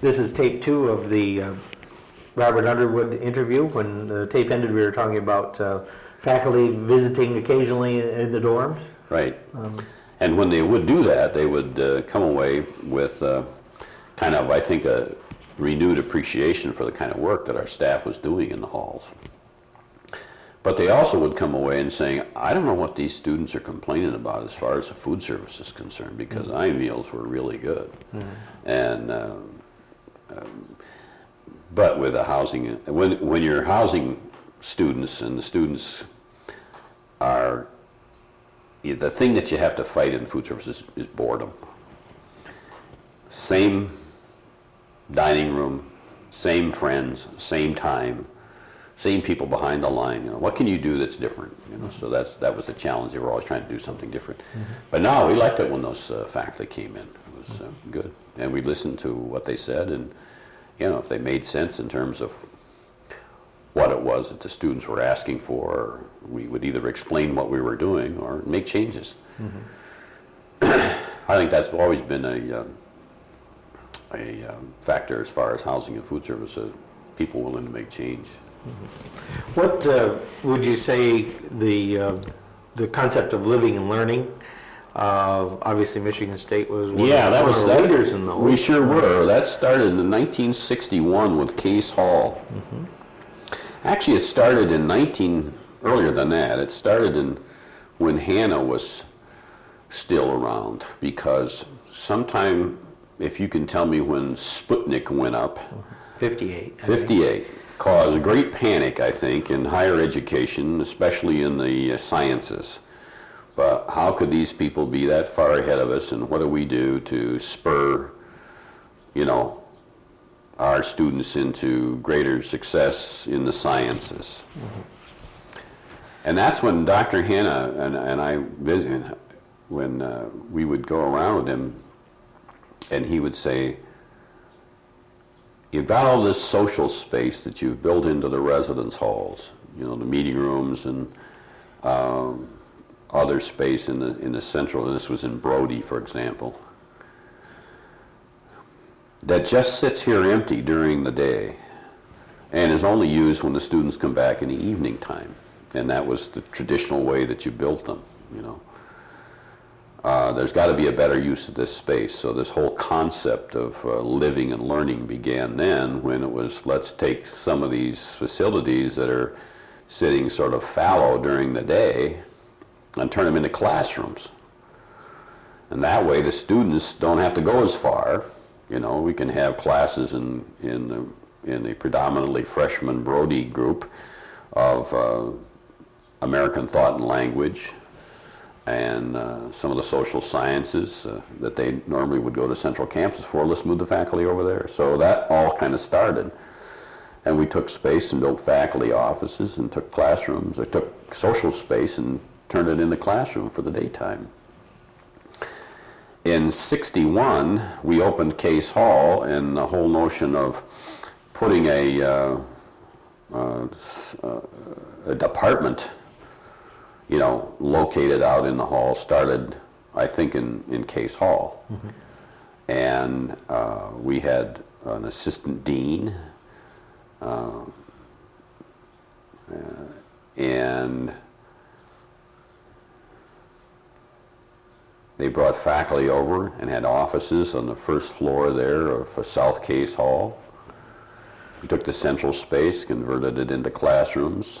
This is tape 2 of the Robert Underwood interview. When the tape ended, we were talking about faculty visiting occasionally in the dorms. Right. And when they would do that, they would come away with kind of, I think, a renewed appreciation for the kind of work that our staff was doing in the halls. But they also would come away and saying, I don't know what these students are complaining about as far as the food service is concerned, because our meals were really good. And but with the housing, when you're housing students, and the students are, the thing that you have to fight in food service is boredom. Same dining room, same friends, same time, same people behind the line. What can you do that's different? So that was the challenge. They were always trying to do something different. But now we liked it when those faculty came in. It was good, and we listened to what they said, and if they made sense in terms of what it was that the students were asking for, we would either explain what we were doing or make changes. I think that's always been a factor as far as housing and food service, people willing to make change. What would you say the concept of living and learning? Obviously, Michigan State was one of the leaders in those. We sure were. That started in 1961 with Case Hall. Actually, it started earlier than that. It started when Hannah was still around, because sometime, if you can tell me when Sputnik went up. 58. 58. Caused a great panic, I think, in higher education, especially in the sciences. But how could these people be that far ahead of us, and what do we do to spur, our students into greater success in the sciences? And that's when Dr. Hanna and I visited, when we would go around with him, and he would say, you've got all this social space that you've built into the residence halls, the meeting rooms and other space in the central, and this was in Brody, for example, that just sits here empty during the day and is only used when the students come back in the evening time. And that was the traditional way that you built them, There's got to be a better use of this space. So this whole concept of living and learning began then, when it was, let's take some of these facilities that are sitting sort of fallow during the day and turn them into classrooms. And that way the students don't have to go as far. We can have classes in the predominantly freshman Brody group of American thought and language, and some of the social sciences that they normally would go to Central Campus for. Let's move the faculty over there. So that all kind of started. And we took space and built faculty offices and took classrooms. I took social space and turned it into classroom for the daytime. In '61, we opened Case Hall, and the whole notion of putting a department located out in the hall started, I think, in Case Hall. And we had an assistant dean, and they brought faculty over and had offices on the first floor there of South Case Hall. We took the central space, converted it into classrooms.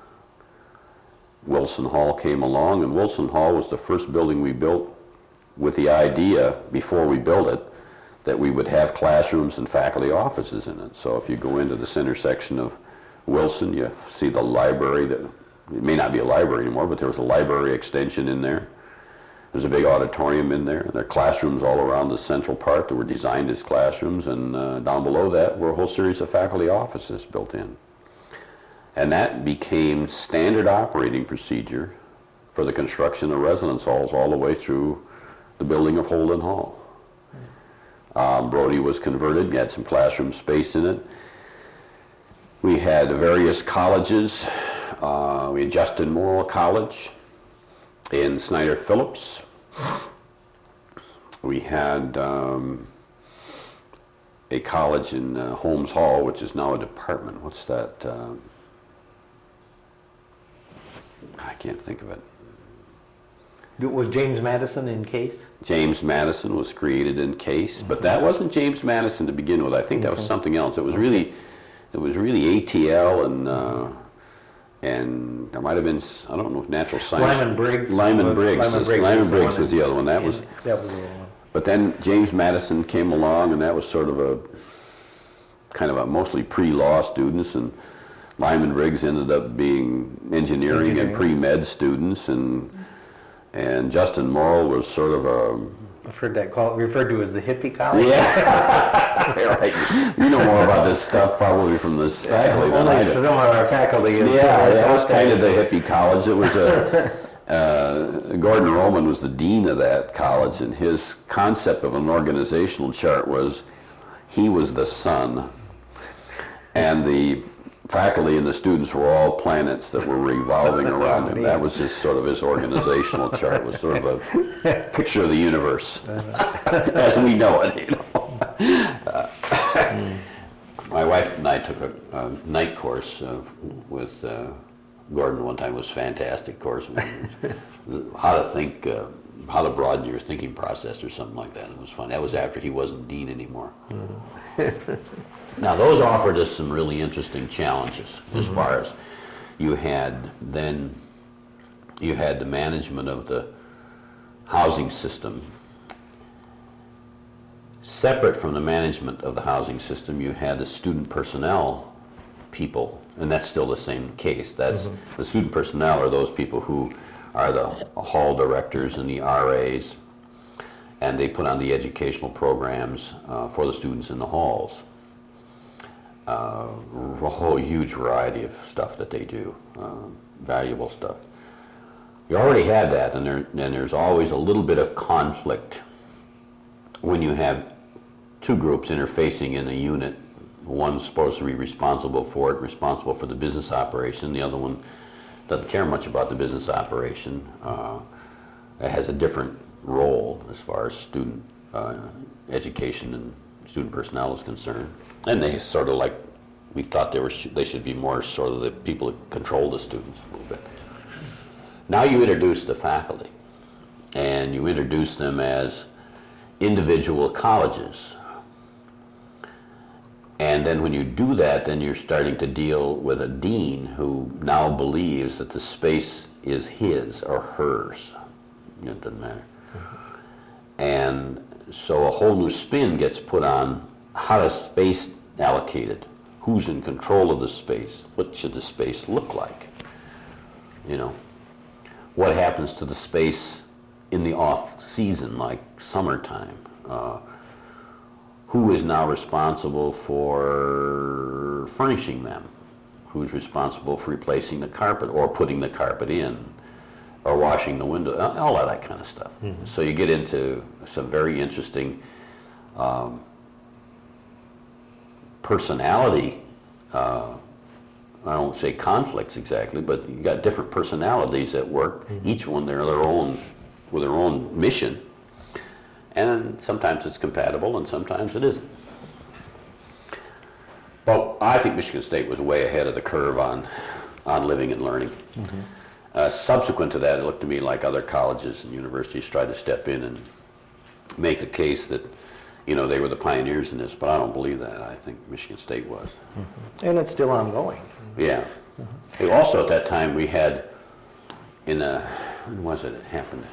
Wilson Hall came along, and Wilson Hall was the first building we built with the idea, before we built it, that we would have classrooms and faculty offices in it. So if you go into the center section of Wilson, you see the library. It may not be a library anymore, but there was a library extension in there. There's a big auditorium in there, and there are classrooms all around the central part that were designed as classrooms, and down below that were a whole series of faculty offices built in. And that became standard operating procedure for the construction of residence halls all the way through the building of Holden Hall. Brody was converted, we had some classroom space in it. We had various colleges. We had Justin Morrill College in Snyder Phillips. We had a college in Holmes Hall, which is now a department. What's that? I can't think of it. Was James Madison in Case? James Madison was created in Case, but that wasn't James Madison to begin with. I think that was something else. It was really ATL and there might have been, I don't know if natural science. Lyman Briggs. Lyman Briggs was the other one. That was the other one. But then James Madison came along, and that was sort of a kind of a mostly pre-law students, and Lyman Briggs ended up being engineering and pre-med students, and Justin Morrill was sort of a... I've heard that referred to as the hippie college. Yeah, right. You know more about this stuff probably from this faculty than I do. Some of our faculty. That was kind of the hippie college. It was Gordon Roman was the dean of that college, and his concept of an organizational chart was he was the sun, and the faculty and the students were all planets that were revolving around him. That was just sort of his organizational chart, was sort of a picture of the universe as we know it. My wife and I took a night course with Gordon one time. It was a fantastic course. How to think, how to broaden your thinking process or something like that. It was fun. That was after he wasn't dean anymore. Now, those offered us some really interesting challenges as far as you had the management of the housing system. Separate from the management of the housing system, you had the student personnel people, and that's still the same case. That's the student personnel are those people who are the hall directors and the RAs, and they put on the educational programs for the students in the halls. A whole huge variety of stuff that they do, valuable stuff. You already had that, and there's always a little bit of conflict when you have two groups interfacing in a unit. One's supposed to be responsible for it, responsible for the business operation. The other one doesn't care much about the business operation. It has a different role as far as student education and student personnel is concerned. And they sort of like, we thought they should be more sort of the people that control the students a little bit. Now you introduce the faculty, and you introduce them as individual colleges. And then when you do that, then you're starting to deal with a dean who now believes that the space is his or hers. It doesn't matter. And so a whole new spin gets put on how is space allocated? Who's in control of the space? What should the space look like? You know, what happens to the space in the off season, like summertime? Who is now responsible for furnishing them? Who's responsible for replacing the carpet or putting the carpet in or washing the window? All of that kind of stuff. So you get into some very interesting personality, I don't say conflicts exactly, but you got different personalities at work, each one with their own mission, and sometimes it's compatible and sometimes it isn't. But I think Michigan State was way ahead of the curve on living and learning. Subsequent to that, it looked to me like other colleges and universities tried to step in and make the case that they were the pioneers in this, but I don't believe that. I think Michigan State was. And it's still ongoing. Yeah. Also at that time we had, when was it happened?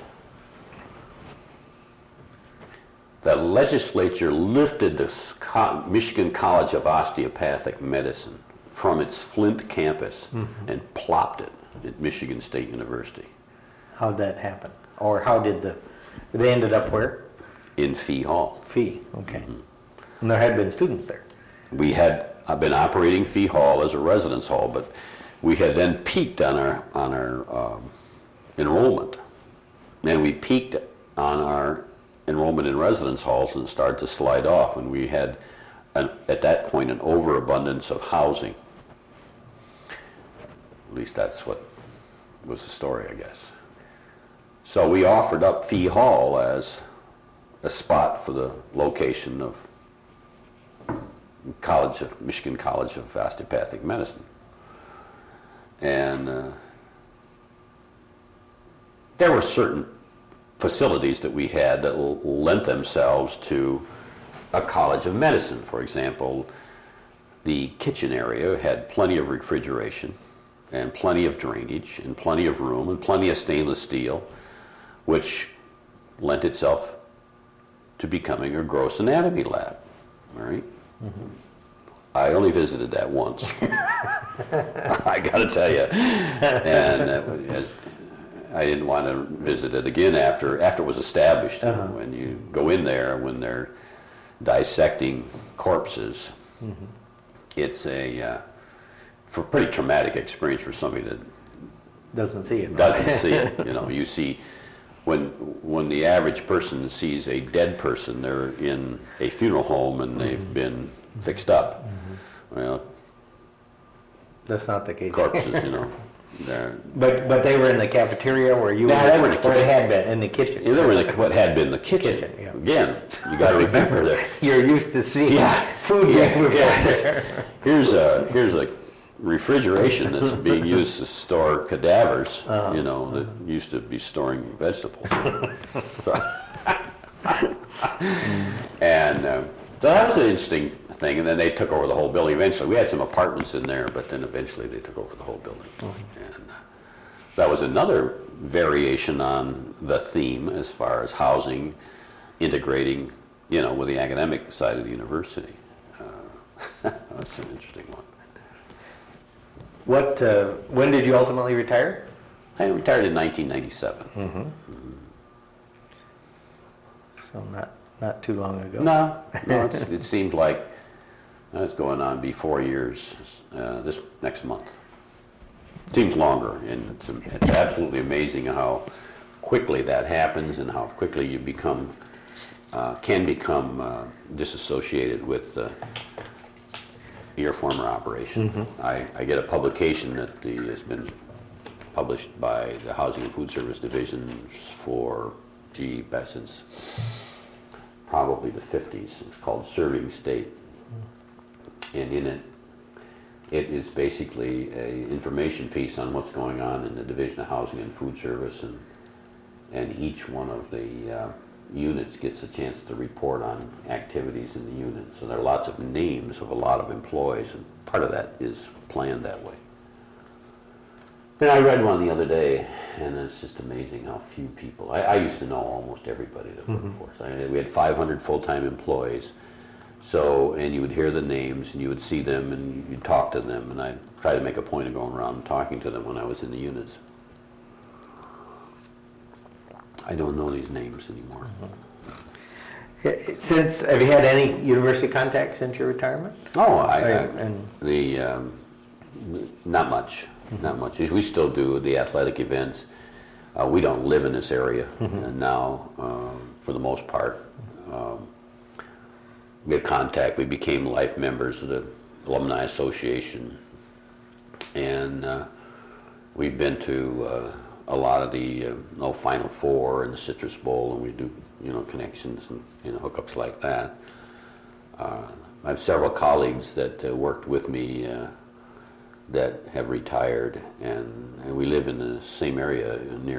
The legislature lifted the Michigan College of Osteopathic Medicine from its Flint campus and plopped it at Michigan State University. How'd that happen? Or how did they ended up where? In Fee Hall. Fee, okay. And there had been students there. We had been operating Fee Hall as a residence hall, but we had then peaked on our enrollment. And we peaked on our enrollment in residence halls and started to slide off, and we had, at that point, an overabundance of housing. At least that's what was the story, I guess. So we offered up Fee Hall as a spot for the location of Michigan College of Osteopathic Medicine. And there were certain facilities that we had that lent themselves to a college of medicine. For example, the kitchen area had plenty of refrigeration and plenty of drainage and plenty of room and plenty of stainless steel, which lent itself to becoming a gross anatomy lab. All right? Mm-hmm. I only visited that once. I got to tell you. And I didn't want to visit it again after it was established. Uh-huh. When you go in there, when they're dissecting corpses, mm-hmm. It's a pretty traumatic experience for somebody that doesn't see it. Doesn't see it. You know, you see when the average person sees a dead person, they're in a funeral home and they've mm-hmm. been fixed up. Mm-hmm. Well, that's not the case. Corpses, you know. But they were in the cafeteria where you they were in the kitchen. Or they had been in the kitchen. Yeah, they were in what had been the kitchen. Yeah. Again, you got to remember that you're used to seeing food being prepared. Here's a refrigeration that's being used to store cadavers. Uh-huh. You know, that used to be storing vegetables. And so that was an interesting thing, and then they took over the whole building eventually. We had some apartments in there, but then eventually they took over the whole building. Mm-hmm. And so that was another variation on the theme as far as housing, integrating, you know, with the academic side of the university. That's an interesting one. When did you ultimately retire? I retired in 1997. Mm-hmm. Mm-hmm. So not too long ago. No, it seemed like it's going on to be 4 years this next month. It seems longer, and it's absolutely amazing how quickly that happens and how quickly you can become disassociated with your former operation. Mm-hmm. I get a publication that has been published by the Housing and Food Service Division for, since probably the 50s. It's called Serving State. And in it is basically an information piece on what's going on in the Division of Housing and Food Service, and each one of the units gets a chance to report on activities in the unit. So there are lots of names of a lot of employees, and part of that is planned that way. And I read one the other day, and it's just amazing how few people. I used to know almost everybody that worked mm-hmm. for us. We had 500 full-time employees. So, and you would hear the names, and you would see them, and you'd talk to them, and I'd try to make a point of going around and talking to them when I was in the units. I don't know these names anymore. Mm-hmm. Have you had any university contact since your retirement? Oh, not much. Mm-hmm. Not much. We still do the athletic events. We don't live in this area mm-hmm. Now, for the most part. We have contact. We became life members of the Alumni Association, and we've been to a lot of the Final Four and the Citrus Bowl, and we do connections and hookups like that. I have several colleagues that worked with me that have retired, and we live in the same area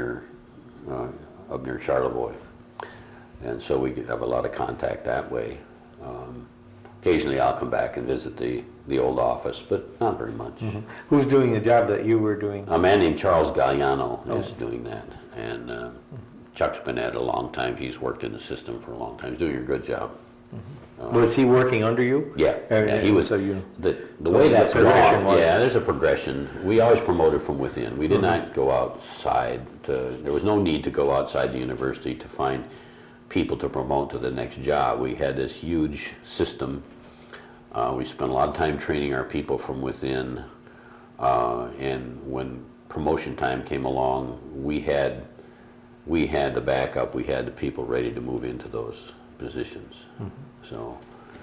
up near Charlevoix, and so we have a lot of contact that way. Occasionally I'll come back and visit the old office, but not very much. Mm-hmm. Who's doing the job that you were doing? A man named Charles Galliano is doing that, and Chuck's been at it a long time. He's worked in the system for a long time. He's doing a good job. Mm-hmm. Was he working under you? Yeah, he was. So the way that's gone, there's a progression. We always promoted from within. We did mm-hmm. not go outside. There was no need to go outside the university to find people to promote to the next job. We had this huge system. We spent a lot of time training our people from within, and when promotion time came along, we had the backup. We had the people ready to move into those positions. Mm-hmm. So,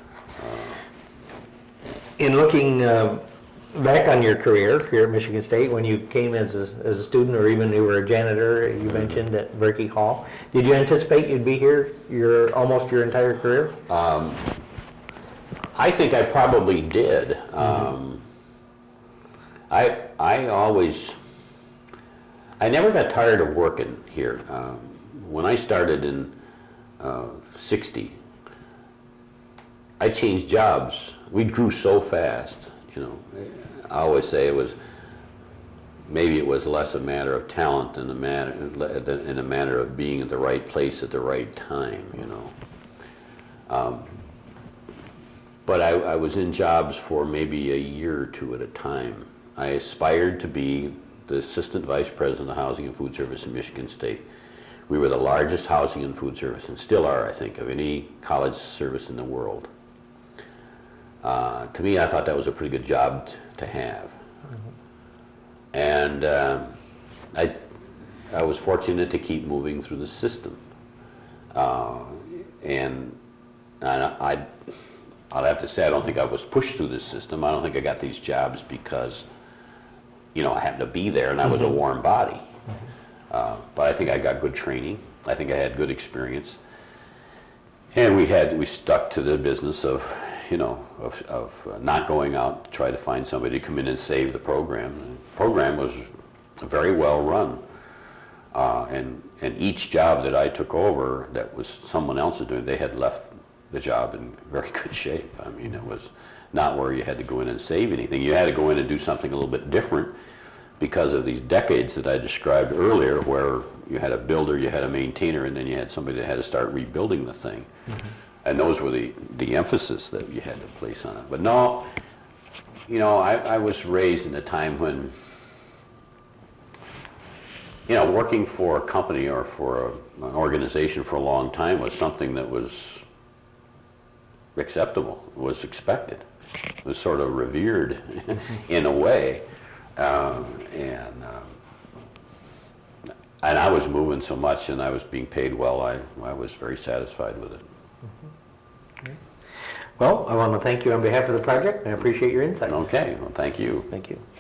in looking back on your career here at Michigan State, when you came as a student, or even you were a janitor, you mm-hmm. mentioned at Berkey Hall, did you anticipate you'd be here almost your entire career? I think I probably did. I never got tired of working here. When I started in 60, I changed jobs. We grew so fast, you know. I always say maybe it was less a matter of talent than a matter of being at the right place at the right time, you know. But I was in jobs for maybe a year or two at a time. I aspired to be the Assistant Vice President of Housing and Food Service in Michigan State. We were the largest housing and food service, and still are, I think, of any college service in the world. To me, I thought that was a pretty good job to have. And I was fortunate to keep moving through the system. And I'll have to say, I don't think I was pushed through this system. I don't think I got these jobs because, you know, I happened to be there and I was a warm body. But I think I got good training. I think I had good experience. And we stuck to the business of, you know, of not going out to try to find somebody to come in and save the program. The program was very well run. And each job that I took over that was someone else doing, they had left the job in very good shape. I mean, it was not where you had to go in and save anything. You had to go in and do something a little bit different because of these decades that I described earlier, where you had a builder, you had a maintainer, and then you had somebody that had to start rebuilding the thing. And those were the emphasis that you had to place on it. But no, you know, I was raised in a time when, you know, working for a company or for an organization for a long time was something that was acceptable, was expected, was sort of revered in a way. And I was moving so much and I was being paid well, I was very satisfied with it. Well, I want to thank you on behalf of the project, and I appreciate your insight. Okay, well, thank you. Thank you.